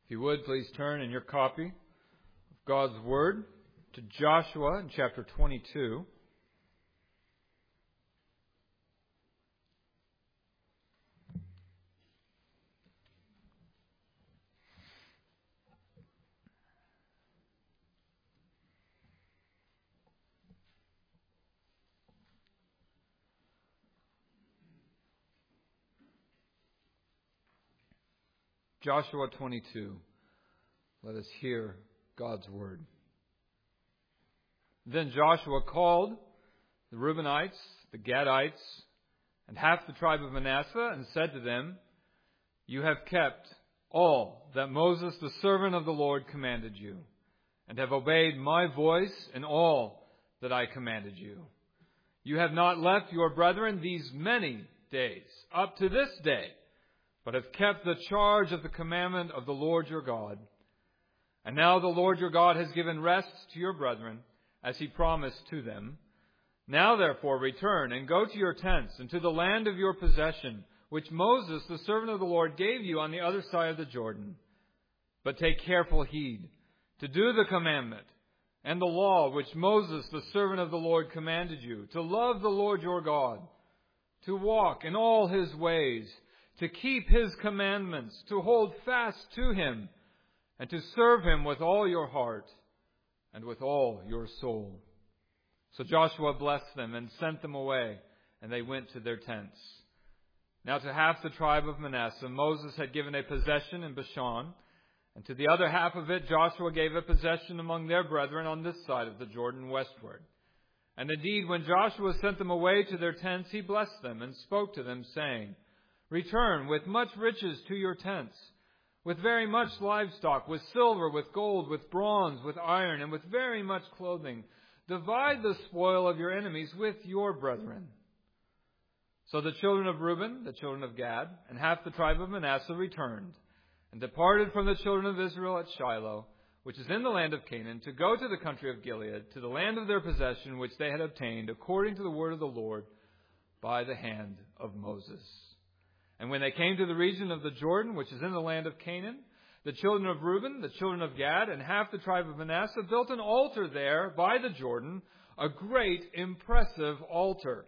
If you would, please turn in your copy of God's Word to Joshua in chapter 22. Joshua 22. Let us hear God's Word. Then Joshua called the Reubenites, the Gadites, and half the tribe of Manasseh, and said to them, "You have kept all that Moses, the servant of the Lord, commanded you, and have obeyed my voice in all that I commanded you. You have not left your brethren these many days, up to this day, but have kept the charge of the commandment of the Lord your God. And now the Lord your God has given rest to your brethren, as he promised to them. Now therefore return and go to your tents and to the land of your possession, which Moses, the servant of the Lord, gave you on the other side of the Jordan. But take careful heed to do the commandment and the law which Moses, the servant of the Lord, commanded you, to love the Lord your God, to walk in all his ways, to keep his commandments, to hold fast to him, and to serve him with all your heart and with all your soul." So Joshua blessed them and sent them away, and they went to their tents. Now to half the tribe of Manasseh Moses had given a possession in Bashan, and to the other half of it Joshua gave a possession among their brethren on this side of the Jordan westward. And indeed, when Joshua sent them away to their tents, he blessed them and spoke to them, saying, "Return with much riches to your tents, with very much livestock, with silver, with gold, with bronze, with iron, and with very much clothing. Divide the spoil of your enemies with your brethren." So the children of Reuben, the children of Gad, and half the tribe of Manasseh returned, and departed from the children of Israel at Shiloh, which is in the land of Canaan, to go to the country of Gilead, to the land of their possession, which they had obtained, according to the word of the Lord, by the hand of Moses. And when they came to the region of the Jordan, which is in the land of Canaan, the children of Reuben, the children of Gad, and half the tribe of Manasseh built an altar there by the Jordan, a great, impressive altar.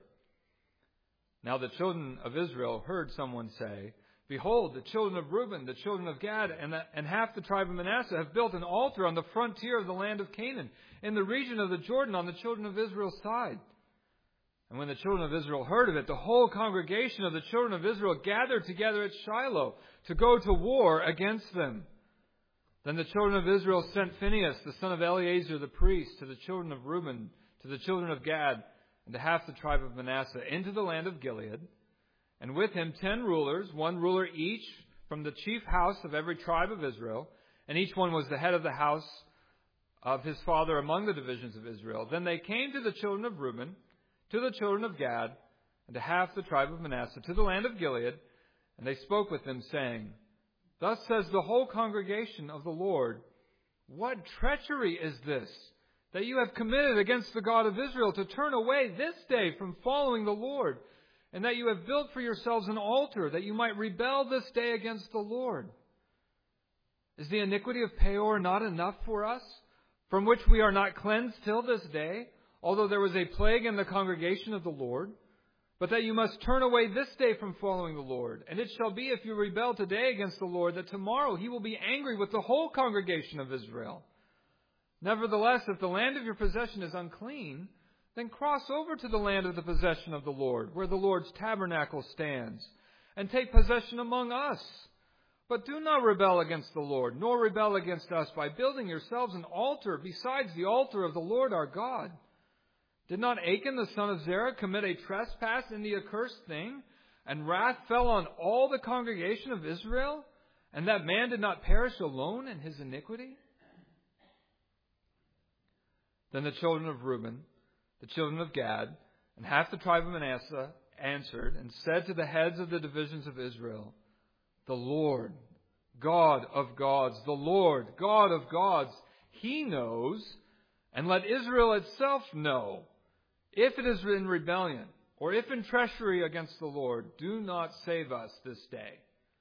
Now the children of Israel heard someone say, "Behold, the children of Reuben, the children of Gad, and half the tribe of Manasseh have built an altar on the frontier of the land of Canaan, in the region of the Jordan, on the children of Israel's side." And when the children of Israel heard of it, the whole congregation of the children of Israel gathered together at Shiloh to go to war against them. Then the children of Israel sent Phinehas, the son of Eleazar the priest, to the children of Reuben, to the children of Gad, and to half the tribe of Manasseh, into the land of Gilead. And with him 10 rulers, one ruler each, from the chief house of every tribe of Israel, and each one was the head of the house of his father among the divisions of Israel. Then they came to the children of Reuben, to the children of Gad, and to half the tribe of Manasseh, to the land of Gilead, and they spoke with them, saying, "Thus says the whole congregation of the Lord, what treachery is this, that you have committed against the God of Israel, to turn away this day from following the Lord, and that you have built for yourselves an altar, that you might rebel this day against the Lord? Is the iniquity of Peor not enough for us, from which we are not cleansed till this day, although there was a plague in the congregation of the Lord? But that you must turn away this day from following the Lord. And it shall be, if you rebel today against the Lord, that tomorrow he will be angry with the whole congregation of Israel. Nevertheless, if the land of your possession is unclean, then cross over to the land of the possession of the Lord, where the Lord's tabernacle stands, and take possession among us. But do not rebel against the Lord, nor rebel against us by building yourselves an altar besides the altar of the Lord our God. Did not Achan the son of Zerah commit a trespass in the accursed thing, and wrath fell on all the congregation of Israel, and that man did not perish alone in his iniquity?" Then the children of Reuben, the children of Gad, and half the tribe of Manasseh answered and said to the heads of the divisions of Israel, "The Lord, God of gods, the Lord, God of gods, he knows, and let Israel itself know. If it is in rebellion, or if in treachery against the Lord, do not save us this day."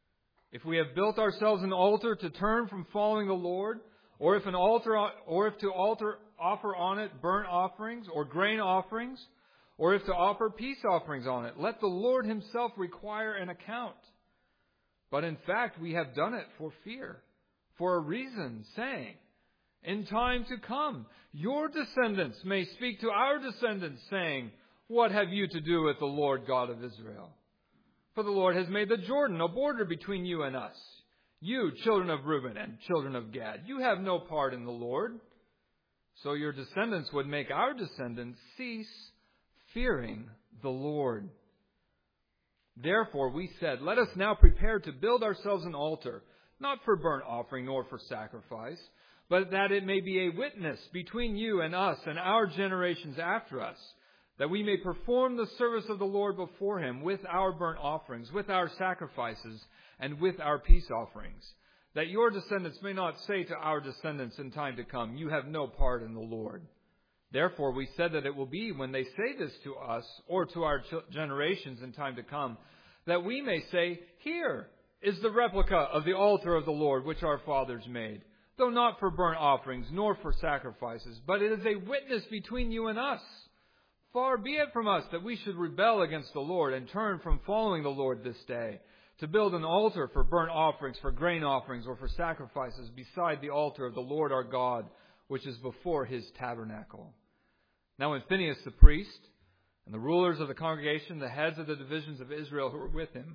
If we have built ourselves an altar to turn from following the Lord, or if to offer on it burnt offerings or grain offerings, or if to offer peace offerings on it, let the Lord Himself require an account. But in fact, we have done it for fear, for a reason, saying, in time to come, your descendants may speak to our descendants, saying, what have you to do with the Lord God of Israel? For the Lord has made the Jordan a border between you and us. You, children of Reuben and children of Gad, you have no part in the Lord. So your descendants would make our descendants cease fearing the Lord. Therefore we said, let us now prepare to build ourselves an altar, not for burnt offering nor for sacrifice, but that it may be a witness between you and us and our generations after us, that we may perform the service of the Lord before Him with our burnt offerings, with our sacrifices, and with our peace offerings, that your descendants may not say to our descendants in time to come, you have no part in the Lord. Therefore we said that it will be when they say this to us or to our generations in time to come, that we may say, here is the replica of the altar of the Lord which our fathers made, though not for burnt offerings nor for sacrifices, but it is a witness between you and us. Far be it from us that we should rebel against the Lord and turn from following the Lord this day, to build an altar for burnt offerings, for grain offerings, or for sacrifices beside the altar of the Lord our God, which is before His tabernacle. Now when Phinehas the priest and the rulers of the congregation, the heads of the divisions of Israel who were with him,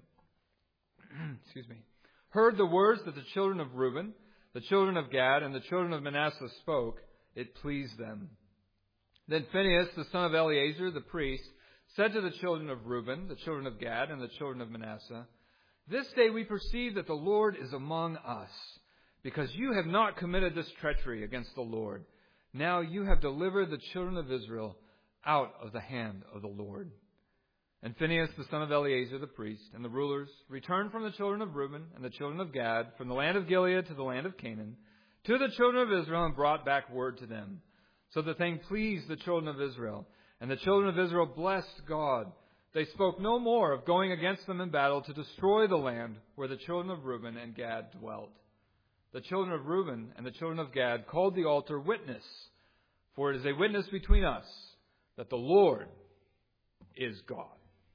heard the words that the children of Reuben, the children of Gad, and the children of Manasseh spoke, it pleased them. Then Phinehas, the son of Eleazar, the priest, said to the children of Reuben, the children of Gad, and the children of Manasseh, this day we perceive that the Lord is among us, because you have not committed this treachery against the Lord. Now you have delivered the children of Israel out of the hand of the Lord. And Phinehas, the son of Eleazar, the priest, and the rulers returned from the children of Reuben and the children of Gad, from the land of Gilead to the land of Canaan, to the children of Israel, and brought back word to them. So the thing pleased the children of Israel, and the children of Israel blessed God. They spoke no more of going against them in battle to destroy the land where the children of Reuben and Gad dwelt. The children of Reuben and the children of Gad called the altar Witness, for it is a witness between us that the Lord is God.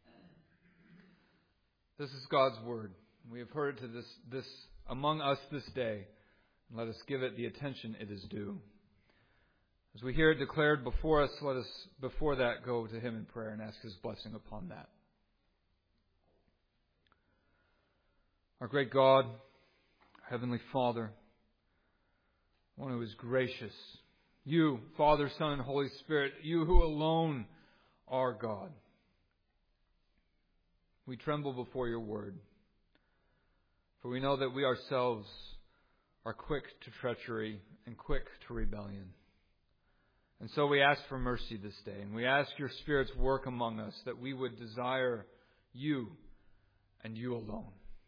This is God's word. We have heard it to this among us this day. Let us give it the attention it is due. As we hear it declared before us, let us, before that, go to Him in prayer and ask His blessing upon that. Our great God, our Heavenly Father, one who is gracious, you, Father, Son, and Holy Spirit, you who alone are God. We tremble before your word, for we know that we ourselves are quick to treachery and quick to rebellion. And so we ask for mercy this day, and we ask your Spirit's work among us, that we would desire you and you alone.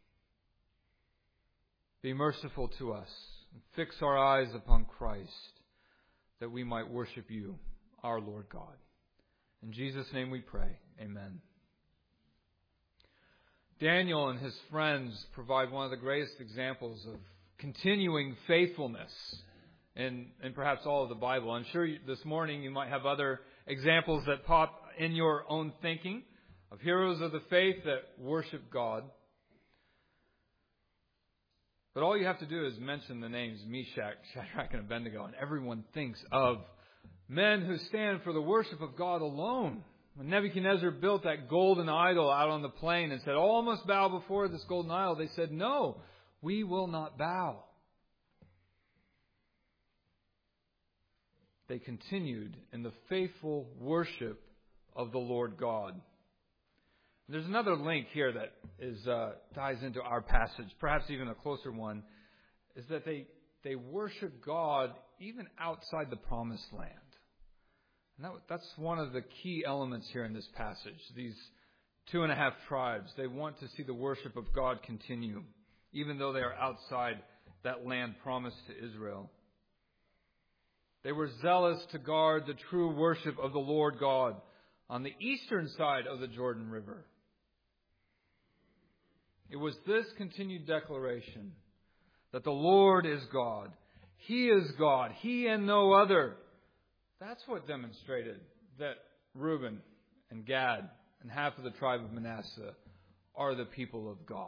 Be merciful to us, and fix our eyes upon Christ, that we might worship you, our Lord God. In Jesus' name we pray. Amen. Daniel and his friends provide one of the greatest examples of continuing faithfulness in perhaps all of the Bible. I'm sure this morning you might have other examples that pop in your own thinking of heroes of the faith that worship God. But all you have to do is mention the names Meshach, Shadrach, and Abednego, and everyone thinks of men who stand for the worship of God alone. When Nebuchadnezzar built that golden idol out on the plain and said, all must bow before this golden idol, they said, no, we will not bow. They continued in the faithful worship of the Lord God. There's another link here that ties into our passage, perhaps even a closer one, is that they worship God even outside the promised land. And that's one of the key elements here in this passage. These 2.5 tribes, they want to see the worship of God continue, even though they are outside that land promised to Israel. They were zealous to guard the true worship of the Lord God on the eastern side of the Jordan River. It was this continued declaration that the Lord is God. He is God. He and no other. That's what demonstrated that Reuben and Gad and half of the tribe of Manasseh are the people of God.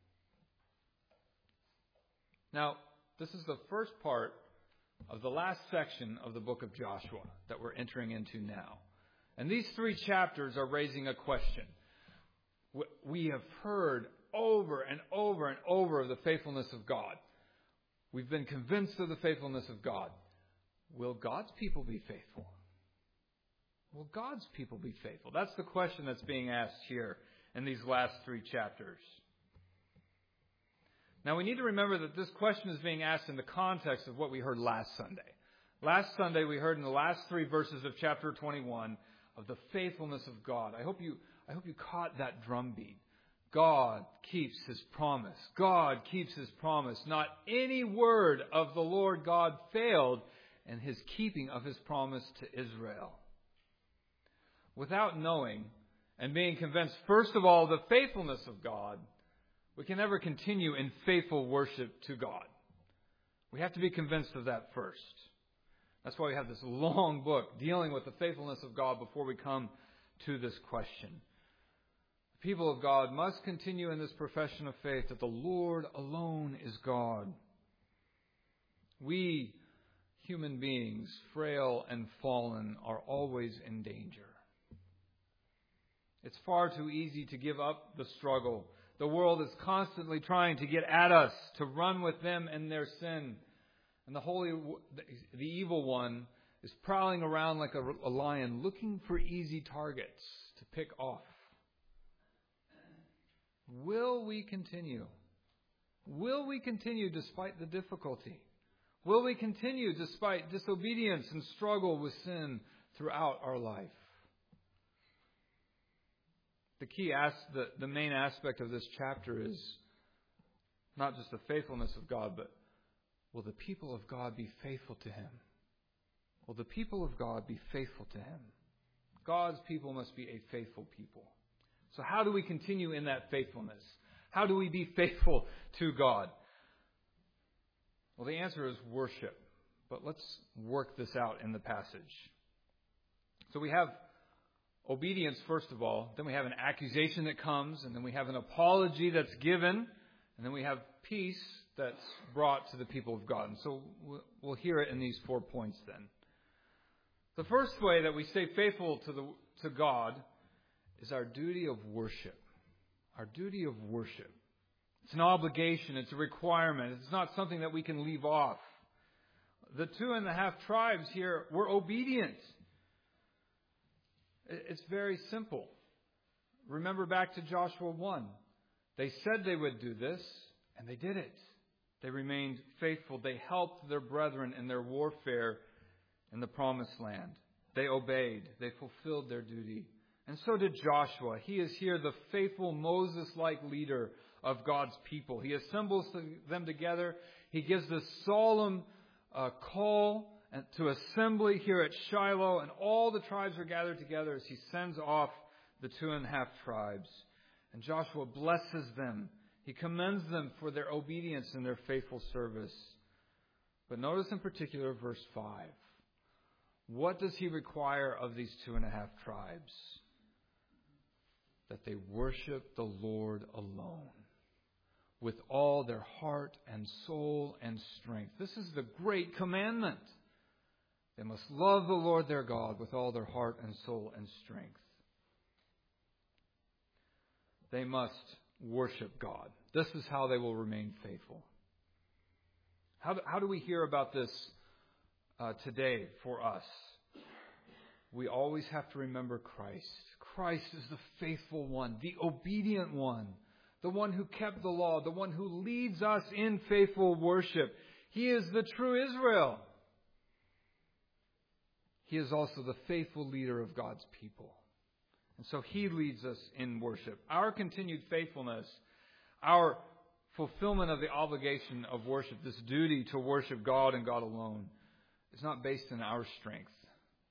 Now, this is the first part of the last section of the book of Joshua that we're entering into now. And these 3 chapters are raising a question. We have heard over and over and over of the faithfulness of God. We've been convinced of the faithfulness of God. Will God's people be faithful? Will God's people be faithful? That's the question that's being asked here in these last 3 chapters. Now we need to remember that this question is being asked in the context of what we heard last Sunday. Last Sunday we heard in the last 3 verses of chapter 21 of the faithfulness of God. I hope you caught that drumbeat. God keeps His promise. God keeps His promise. Not any word of the Lord God failed in His keeping of His promise to Israel. Without knowing and being convinced, first of all, the faithfulness of God, we can never continue in faithful worship to God. We have to be convinced of that first. That's why we have this long book dealing with the faithfulness of God before we come to this question. The people of God must continue in this profession of faith that the Lord alone is God. We, human beings, frail and fallen, are always in danger. It's far too easy to give up the struggle. The world is constantly trying to get at us, to run with them in their sin. And the evil one is prowling around like a lion, looking for easy targets to pick off. Will we continue? Will we continue despite the difficulty? Will we continue despite disobedience and struggle with sin throughout our life? The main aspect of this chapter is not just the faithfulness of God, but will the people of God be faithful to Him? Will the people of God be faithful to Him? God's people must be a faithful people. So how do we continue in that faithfulness? How do we be faithful to God? Well, the answer is worship. But let's work this out in the passage. So we have obedience, first of all. Then we have an accusation that comes. And then we have an apology that's given. And then we have peace that's brought to the people of God. And so we'll hear it in these 4 points then. The first way that we stay faithful to God is our duty of worship. Our duty of worship. It's an obligation. It's a requirement. It's not something that we can leave off. The 2.5 tribes here were obedient. It's very simple. Remember back to Joshua 1. They said they would do this, and they did it. They remained faithful. They helped their brethren in their warfare in the promised land. They obeyed. They fulfilled their duty. And so did Joshua. He is here the faithful Moses-like leader of God's people. He assembles them together. He gives this solemn call to assembly here at Shiloh, and all the tribes are gathered together as he sends off the 2.5 tribes. And Joshua blesses them. He commends them for their obedience and their faithful service. But notice in particular verse 5. What does he require of these 2.5 tribes? That they worship the Lord alone with all their heart and soul and strength. This is the great commandment. They must love the Lord their God with all their heart and soul and strength. They must worship God. This is how they will remain faithful. How do we hear about this today for us? We always have to remember Christ. Christ is the faithful one, the obedient one, the one who kept the law, the one who leads us in faithful worship. He is the true Israel. He is also the faithful leader of God's people. And so He leads us in worship. Our continued faithfulness, our fulfillment of the obligation of worship, this duty to worship God and God alone, is not based in our strength.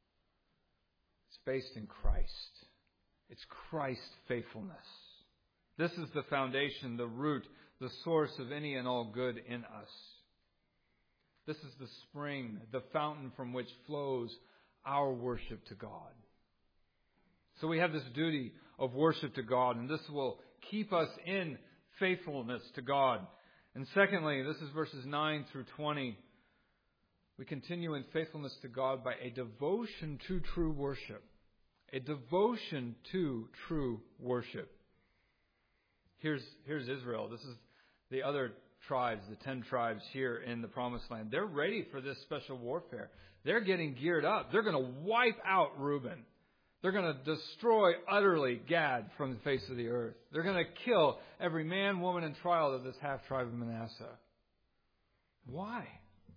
It's based in Christ. It's Christ's faithfulness. This is the foundation, the root, the source of any and all good in us. This is the spring, the fountain from which flows our worship to God. So we have this duty of worship to God, and this will keep us in faithfulness to God. And secondly, this is verses 9 through 20. We continue in faithfulness to God by a devotion to true worship. A devotion to true worship. Here's Israel. This is the other tribes, the 10 tribes here in the Promised Land. They're ready for this special warfare. They're getting geared up. They're going to wipe out Reuben. They're going to destroy utterly Gad from the face of the earth. They're going to kill every man, woman, and child of this half-tribe of Manasseh. Why?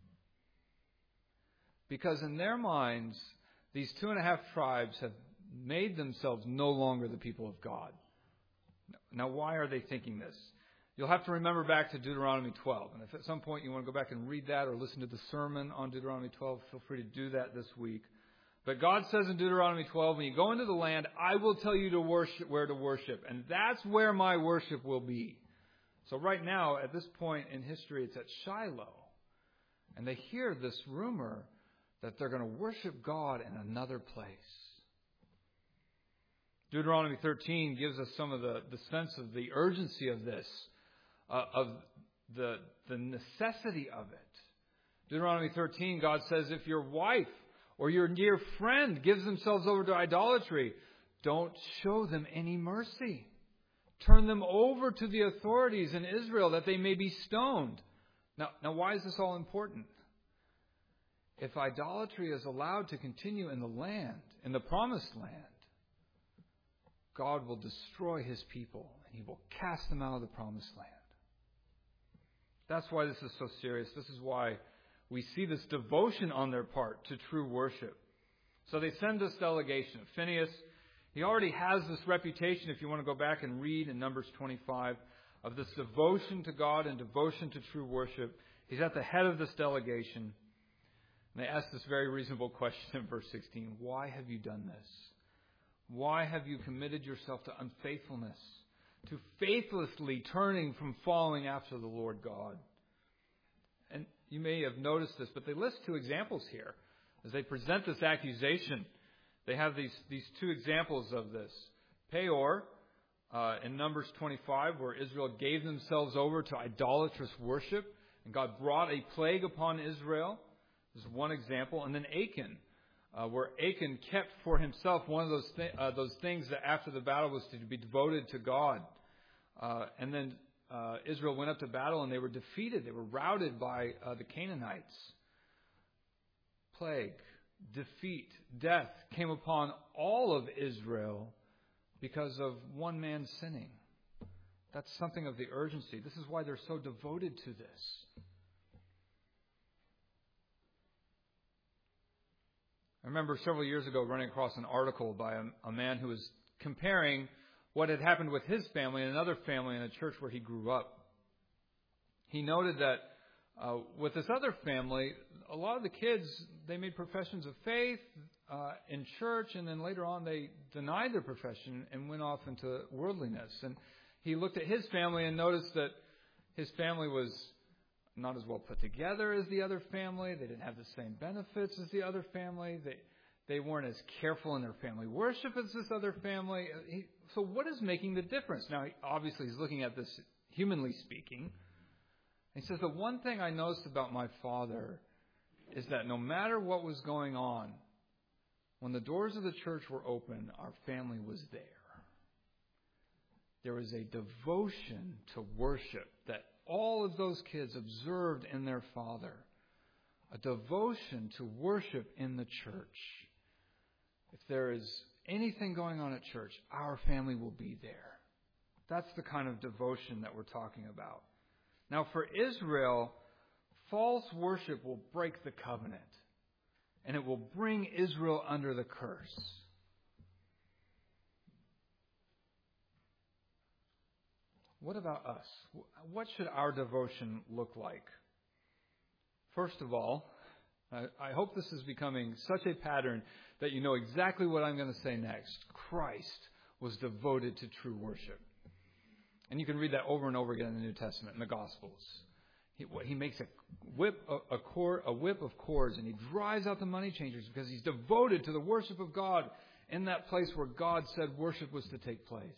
Because in their minds, these 2.5 tribes have made themselves no longer the people of God. Now, why are they thinking this? You'll have to remember back to Deuteronomy 12. And if at some point you want to go back and read that or listen to the sermon on Deuteronomy 12, feel free to do that this week. But God says in Deuteronomy 12, when you go into the land, I will tell you to worship where to worship. And that's where my worship will be. So right now, at this point in history, it's at Shiloh. And they hear this rumor that they're going to worship God in another place. Deuteronomy 13 gives us some of the sense of the urgency of this, of the necessity of it. Deuteronomy 13, God says, if your wife or your dear friend gives themselves over to idolatry, don't show them any mercy. Turn them over to the authorities in Israel that they may be stoned. Now, why is this all important? If idolatry is allowed to continue in the land, in the Promised Land, God will destroy His people and He will cast them out of the Promised Land. That's why this is so serious. This is why we see this devotion on their part to true worship. So they send this delegation. Phinehas, he already has this reputation, if you want to go back and read in Numbers 25, of this devotion to God and devotion to true worship. He's at the head of this delegation. And they ask this very reasonable question in verse 16. Why have you done this? Why have you committed yourself to unfaithfulness, to faithlessly turning from following after the Lord God? And you may have noticed this, but they list 2 examples here. As they present this accusation, they have these 2 examples of this. Peor, in Numbers 25, where Israel gave themselves over to idolatrous worship, and God brought a plague upon Israel. This is one example. And then Achan, where Achan kept for himself one of those things that after the battle was to be devoted to God. And then Israel went up to battle and they were defeated. They were routed by the Canaanites. Plague, defeat, death came upon all of Israel because of one man sinning. That's something of the urgency. This is why they're so devoted to this. I remember several years ago running across an article by a man who was comparing what had happened with his family and another family in a church where he grew up. He noted that with this other family, a lot of the kids, they made professions of faith in church, and then later on they denied their profession and went off into worldliness. And he looked at his family and noticed that his family was not as well put together as the other family. They didn't have the same benefits as the other family. They weren't as careful in their family worship as this other family. So what is making the difference? Now, obviously, he's looking at this humanly speaking. He says, the one thing I noticed about my father is that no matter what was going on, when the doors of the church were open, our family was there. There was a devotion to worship that all of those kids observed in their father. A devotion to worship in the church. If there is anything going on at church, our family will be there. That's the kind of devotion that we're talking about. Now, for Israel, false worship will break the covenant. And it will bring Israel under the curse. What about us? What should our devotion look like? First of all, I hope this is becoming such a pattern that you know exactly what I'm going to say next. Christ was devoted to true worship. And you can read that over and over again in the New Testament, in the Gospels. He makes a whip of cords, and he drives out the money changers because he's devoted to the worship of God in that place where God said worship was to take place.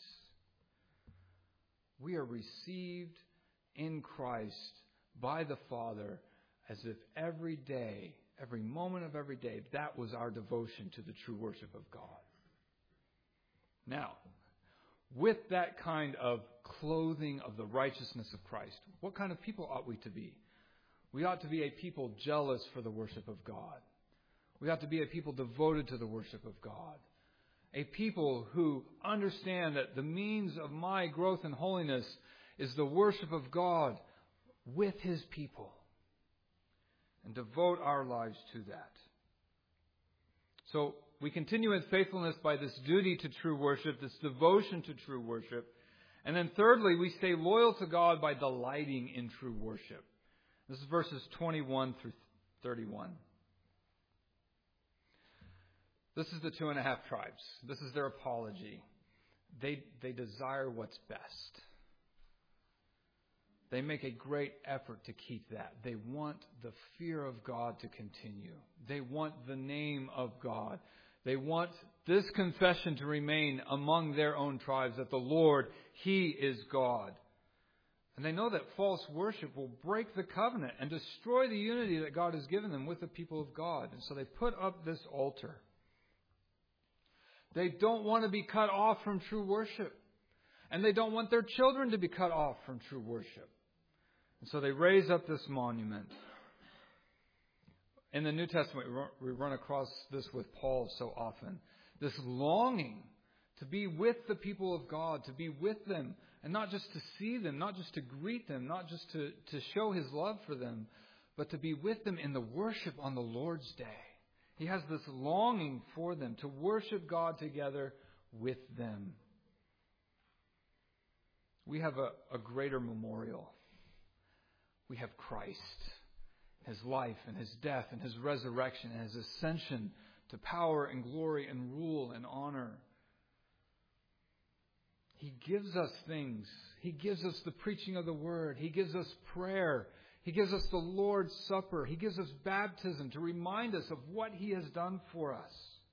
We are received in Christ by the Father as if every day, every moment of every day, that was our devotion to the true worship of God. Now, with that kind of clothing of the righteousness of Christ, what kind of people ought we to be? We ought to be a people jealous for the worship of God. We ought to be a people devoted to the worship of God. A people who understand that the means of my growth in holiness is the worship of God with His people. And devote our lives to that. So we continue in faithfulness by this duty to true worship, this devotion to true worship. And then thirdly, we stay loyal to God by delighting in true worship. This is verses 21 through 31. This is the 2.5 tribes. This is their apology. They desire what's best. They make a great effort to keep that. They want the fear of God to continue. They want the name of God. They want this confession to remain among their own tribes, that the Lord, He is God. And they know that false worship will break the covenant and destroy the unity that God has given them with the people of God. And so they put up this altar. They don't want to be cut off from true worship. And they don't want their children to be cut off from true worship. And so they raise up this monument. In the New Testament, we run across this with Paul so often. This longing to be with the people of God, to be with them, and not just to see them, not just to greet them, not just to show His love for them, but to be with them in the worship on the Lord's day. He has this longing for them, to worship God together with them. We have a greater memorial. We have Christ, His life and His death and His resurrection and His ascension to power and glory and rule and honor. He gives us things. He gives us the preaching of the Word. He gives us prayer. He gives us the Lord's Supper. He gives us baptism to remind us of what He has done for us.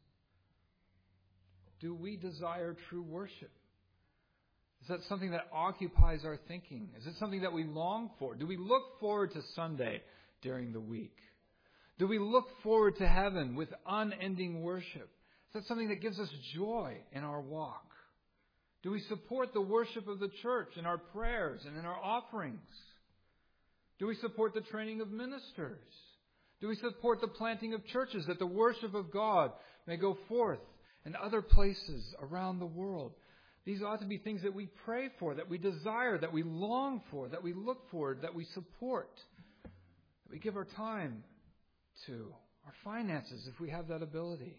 Do we desire true worship? Is that something that occupies our thinking? Is it something that we long for? Do we look forward to Sunday during the week? Do we look forward to heaven with unending worship? Is that something that gives us joy in our walk? Do we support the worship of the church in our prayers and in our offerings? Do we support the training of ministers? Do we support the planting of churches that the worship of God may go forth in other places around the world? These ought to be things that we pray for, that we desire, that we long for, that we look for, that we support, that we give our time to, our finances if we have that ability.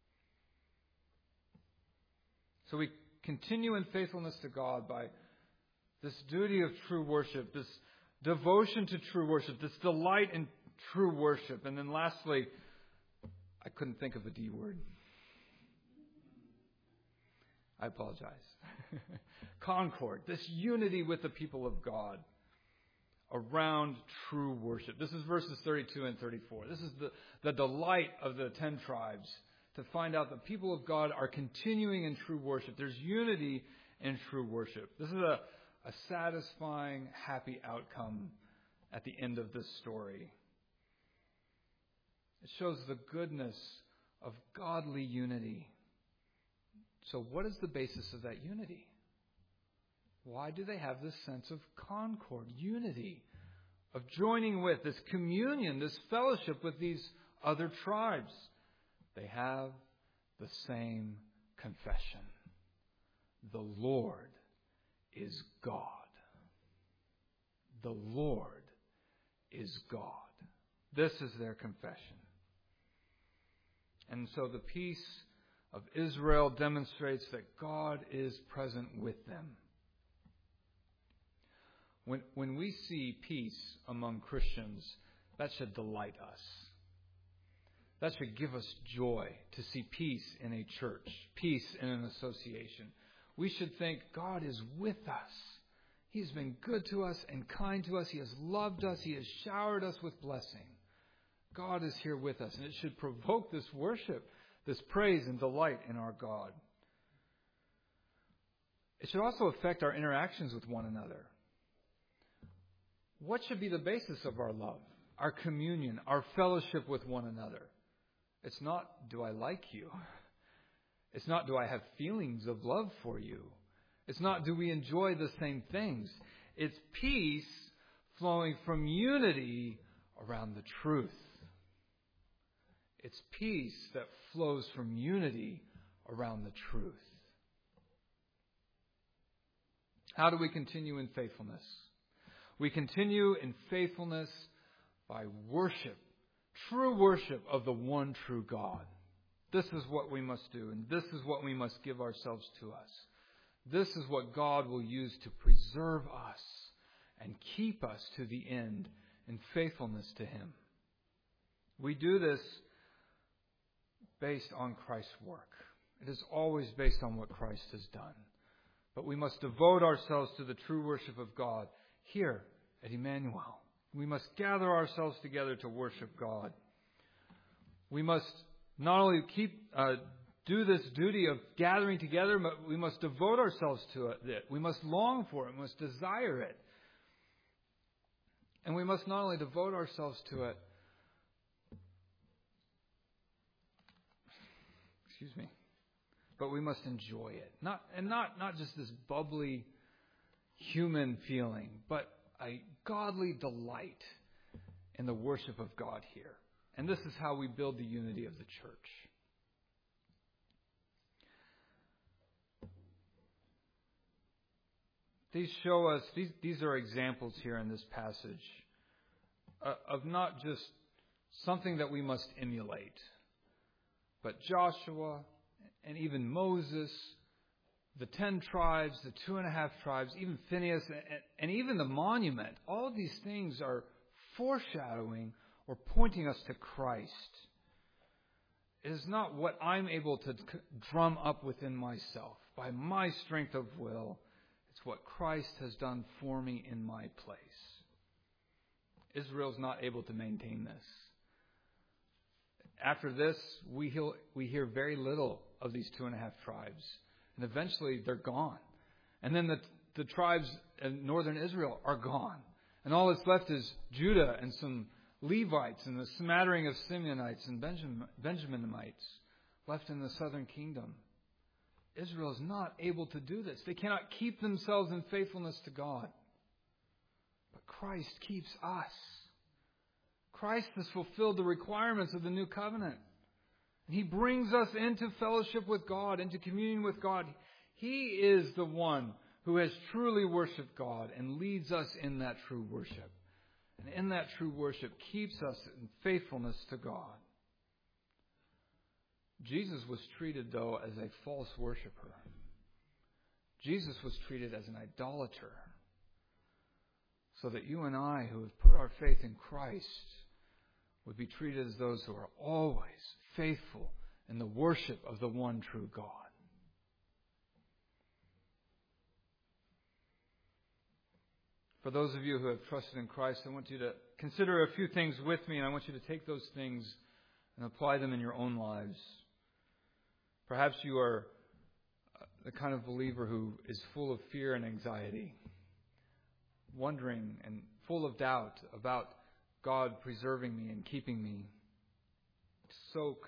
So we continue in faithfulness to God by this duty of true worship, this devotion to true worship, this delight in true worship. And then lastly, I couldn't think of a D word. I apologize. Concord, this unity with the people of God around true worship. This is verses 32 and 34. This is the delight of the 10 tribes to find out the people of God are continuing in true worship. There's unity in true worship. This is a satisfying, happy outcome at the end of this story. It shows the goodness of godly unity. So what is the basis of that unity? Why do they have this sense of concord, unity, of joining with, this communion, this fellowship with these other tribes? They have the same confession. The Lord is God. The Lord is God. This is their confession. And so the peace of Israel demonstrates that God is present with them. When we see peace among Christians, that should delight us. That should give us joy to see peace in a church, peace in an association. We should think God is with us. He's been good to us and kind to us. He has loved us. He has showered us with blessing. God is here with us, and it should provoke this worship, this praise and delight in our God. It should also affect our interactions with one another. What should be the basis of our love, our communion, our fellowship with one another? It's not, do I like you? It's not, do I have feelings of love for you? It's not, do we enjoy the same things? It's peace flowing from unity around the truth. It's peace that flows from unity around the truth. How do we continue in faithfulness? We continue in faithfulness by worship, true worship of the one true God. This is what we must do, and this is what we must give ourselves to us. This is what God will use to preserve us and keep us to the end in faithfulness to Him. We do this based on Christ's work. It is always based on what Christ has done. But we must devote ourselves to the true worship of God here at Emmanuel. We must gather ourselves together to worship God. We must not only do this duty of gathering together, but we must devote ourselves to it. We must long for it. We must desire it. And we must not only devote ourselves to it, but we must enjoy it. Not just this bubbly human feeling, but a godly delight in the worship of God here. And this is how we build the unity of the church. These are examples here in this passage of not just something that we must emulate, but Joshua and even Moses, the 10 tribes, the 2.5 tribes, even Phinehas, and even the monument. All of these things are foreshadowing or pointing us to Christ. It is not what I'm able to drum up within myself by my strength of will. It's what Christ has done for me in my place. Israel's not able to maintain this. After this, we hear very little of these 2.5 tribes. And eventually they're gone. And then the tribes in northern Israel are gone. And all that's left is Judah and some Levites and the smattering of Simeonites and Benjaminites left in the southern kingdom. Israel is not able to do this. They cannot keep themselves in faithfulness to God. But Christ keeps us. Christ has fulfilled the requirements of the new covenant. And He brings us into fellowship with God, into communion with God. He is the one who has truly worshiped God and leads us in that true worship. And in that true worship keeps us in faithfulness to God. Jesus was treated, though, as a false worshiper. Jesus was treated as an idolater. So that you and I, who have put our faith in Christ, would be treated as those who are always faithful in the worship of the one true God. For those of you who have trusted in Christ, I want you to consider a few things with me, and I want you to take those things and apply them in your own lives. Perhaps you are the kind of believer who is full of fear and anxiety, wondering and full of doubt about God preserving me and keeping me. Soak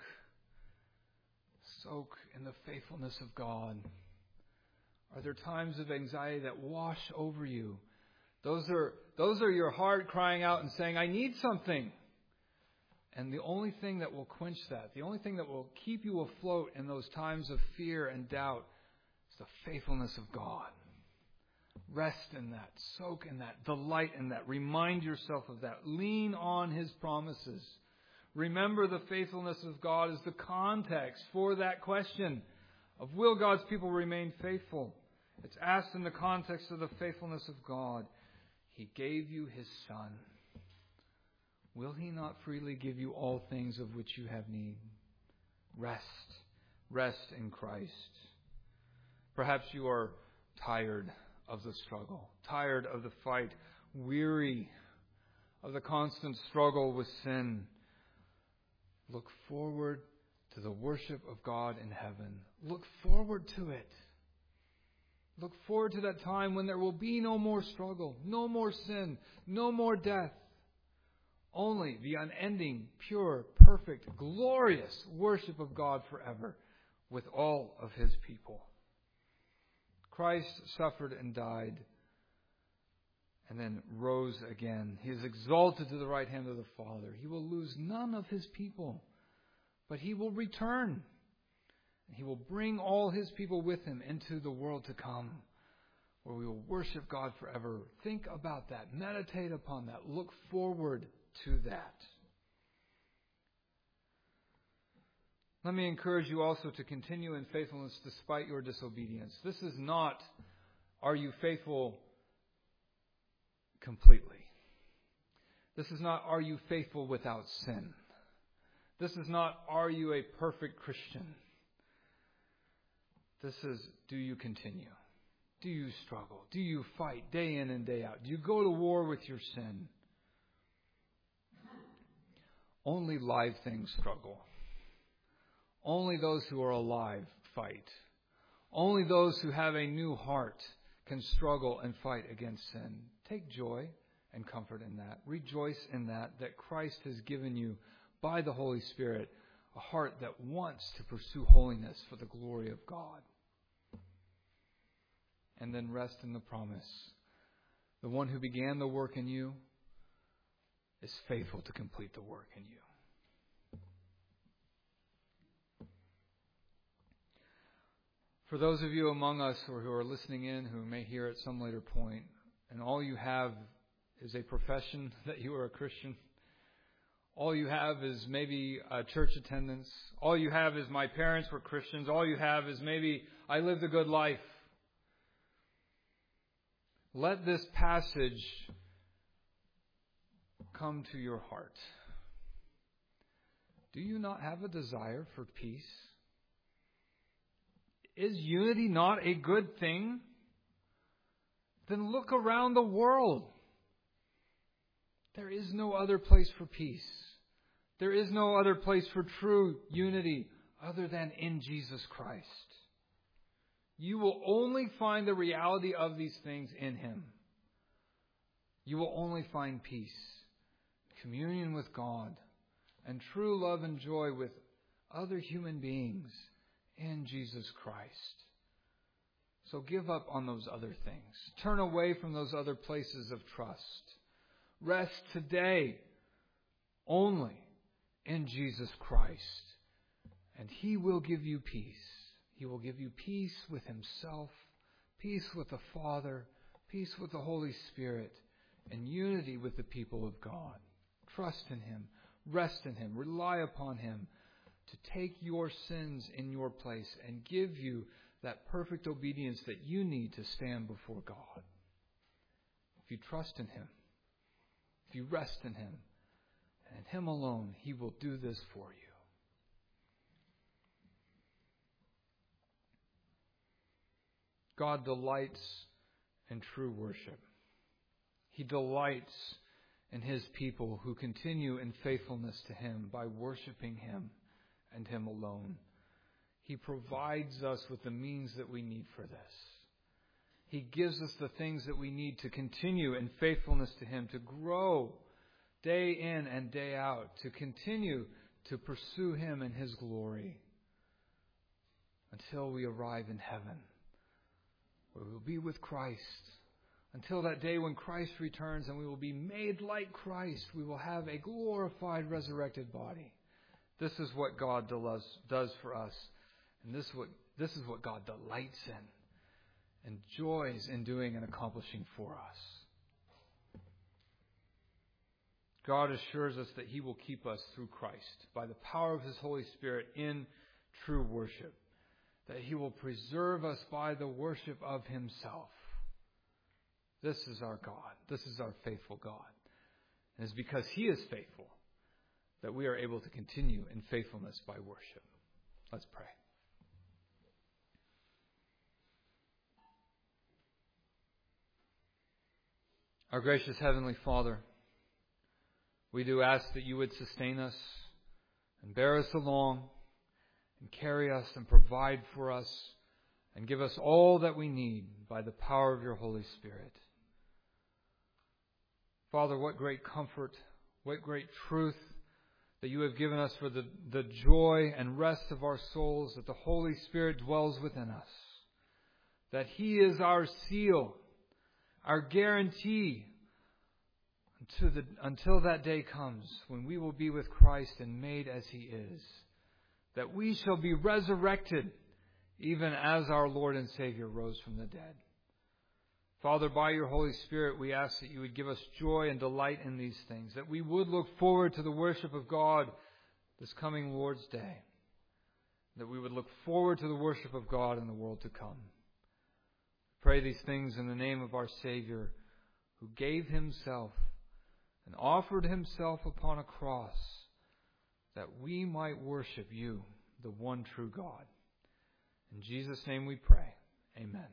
in the faithfulness of God. Are there times of anxiety that wash over you? Those are your heart crying out and saying, I need something. And the only thing that will quench that, the only thing that will keep you afloat in those times of fear and doubt is the faithfulness of God. Rest in that. Soak in that. Delight in that. Remind yourself of that. Lean on His promises. Remember, the faithfulness of God is the context for that question of will God's people remain faithful? It's asked in the context of the faithfulness of God. He gave you His Son. Will He not freely give you all things of which you have need? Rest. Rest in Christ. Perhaps you are tired of the struggle, tired of the fight, weary of the constant struggle with sin, look forward to the worship of God in heaven. Look forward to it. Look forward to that time when there will be no more struggle, no more sin, no more death. Only the unending, pure, perfect, glorious worship of God forever with all of His people. Christ suffered and died and then rose again. He is exalted to the right hand of the Father. He will lose none of His people, but He will return. He will bring all His people with Him into the world to come, where we will worship God forever. Think about that. Meditate upon that. Look forward to that. Let me encourage you also to continue in faithfulness despite your disobedience. This is not, are you faithful completely? This is not, are you faithful without sin? This is not, are you a perfect Christian? This is, do you continue? Do you struggle? Do you fight day in and day out? Do you go to war with your sin? Only live things struggle. Only those who are alive fight. Only those who have a new heart can struggle and fight against sin. Take joy and comfort in that. Rejoice in that Christ has given you by the Holy Spirit a heart that wants to pursue holiness for the glory of God. And then rest in the promise. The one who began the work in you is faithful to complete the work in you. For those of you among us who are listening in, who may hear at some later point, and all you have is a profession that you are a Christian, all you have is maybe a church attendance, all you have is my parents were Christians, all you have is maybe I lived a good life. Let this passage come to your heart. Do you not have a desire for peace? Is unity not a good thing? Then look around the world. There is no other place for peace. There is no other place for true unity other than in Jesus Christ. You will only find the reality of these things in Him. You will only find peace, communion with God, and true love and joy with other human beings in Jesus Christ. So give up on those other things. Turn away from those other places of trust. Rest today only in Jesus Christ. And He will give you peace. He will give you peace with Himself, peace with the Father, peace with the Holy Spirit, and unity with the people of God. Trust in Him. Rest in Him. Rely upon Him to take your sins in your place and give you that perfect obedience that you need to stand before God. If you trust in Him, if you rest in Him, and in Him alone, He will do this for you. God delights in true worship. He delights in His people who continue in faithfulness to Him by worshiping Him and Him alone. He provides us with the means that we need for this. He gives us the things that we need to continue in faithfulness to Him, to grow day in and day out, to continue to pursue Him in His glory until we arrive in heaven, where we will be with Christ. Until that day when Christ returns and we will be made like Christ, we will have a glorified, resurrected body. This is what God does for us. And this is what God delights in, enjoys in doing and accomplishing for us. God assures us that He will keep us through Christ by the power of His Holy Spirit in true worship. That He will preserve us by the worship of Himself. This is our God. This is our faithful God. And it's because He is faithful that we are able to continue in faithfulness by worship. Let's pray. Our gracious Heavenly Father, we do ask that you would sustain us and bear us along and carry us and provide for us and give us all that we need by the power of your Holy Spirit. Father, what great comfort, what great truth that you have given us for the joy and rest of our souls, that the Holy Spirit dwells within us, that He is our seal, our guarantee until that day comes when we will be with Christ and made as He is, that we shall be resurrected even as our Lord and Savior rose from the dead. Father, by your Holy Spirit, we ask that you would give us joy and delight in these things, that we would look forward to the worship of God this coming Lord's Day, that we would look forward to the worship of God in the world to come. Pray these things in the name of our Savior, who gave Himself and offered Himself upon a cross, that we might worship you, the one true God. In Jesus' name we pray. Amen.